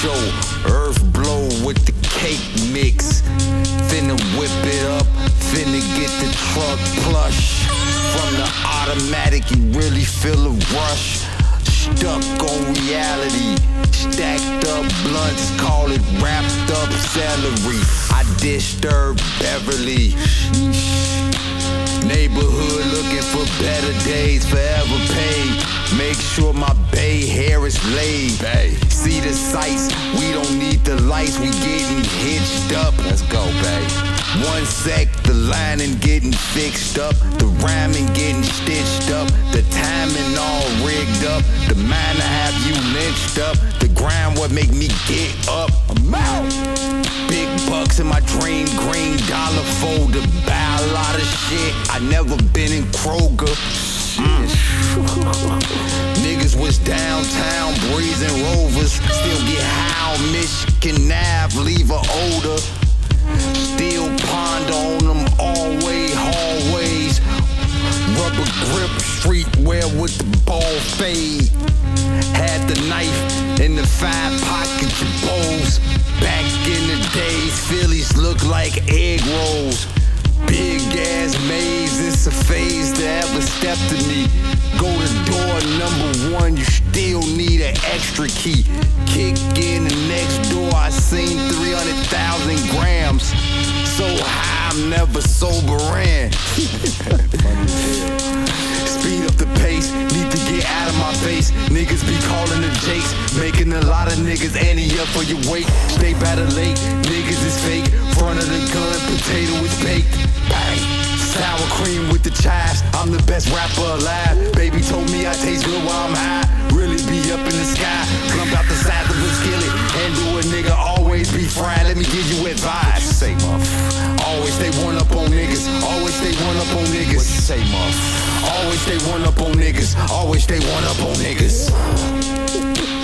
show. Earth blow with the cake mix. Finna whip it up, finna get the truck plush. From the automatic, you really feel a rush. Stuck on reality, stacked up blunts, call it wrapped up celery. I disturb Beverly. Neighborhood looking for better days, forever paid. Make sure my bay hair is laid. Bay. See the sights, we don't need the lights, we getting hitched up. Let's go, babe. One sec, the lining getting fixed up, the rhyming getting stitched up, the timing all rigged up, the mind to have you lynched up, the grind what make me get up. I'm out. Big bucks in my dream, green dollar folder, buy a lot of shit. I never been in Kroger. Niggas was downtown breezing Rovers, still get high on Michigan Ave, leave a odor. Still ponder on them all-way hallways. Rubber grip streetwear with the ball fade. Had the knife in the 5-pocket bowls. Back in the days, Phillies look like egg rolls. Big ass maze, it's a phase to ever step to me. Go to door number 1, you still need an extra key. Kick in the next door, I seen 300,000 grams. So high, I'm never sobering. Speed up the pace, need to get out of my face. Niggas be calling the jakes, making a lot of niggas ante up for your weight. Stay better late, niggas is fake. Front of the gun, potato is baked. Bang. Sour cream with the chives, I'm the best rapper alive. Baby told me I taste good while I'm high. Really be up in the sky, plump out the size of a skillet. Handle a nigga, always be fried. Let me give you advice. What you say, muff? Always stay one up on niggas. Always stay one up on niggas. What you say, muff? Always stay one up on niggas. Always stay one up on niggas.